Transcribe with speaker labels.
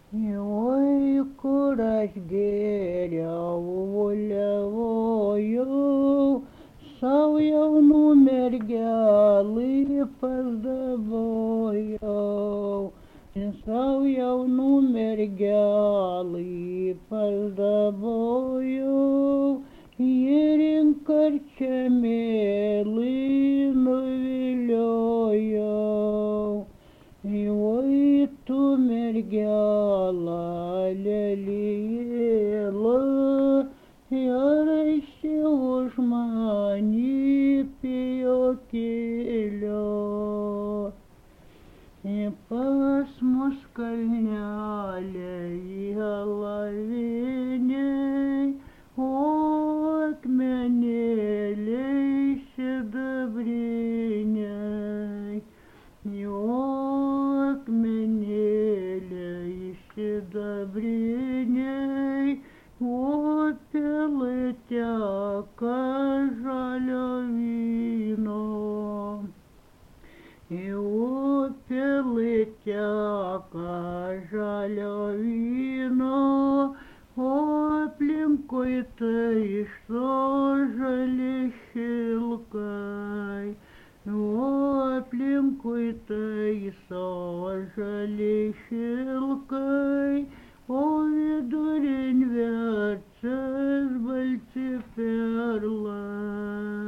Speaker 1: Oi, kur aš geriau, sau jaunų mergelį pazdabojau, sau jaunų mergelį pazdabojau, ir karčią mėlį nuviliojau. Oi, tu mergela, lelijėla, ar esi už mane pijokėlio. Pas mus kalneliai alaviniai, o akmenėliai sidabriniai. Akmenėliai sidabriniai, o pilai teka žalio vyno. O pilai teka žalio vyno, o aplinkui taiso žali šilkai. O aplinkui taiso žali šilkai, o vidurin verčas balti perlai.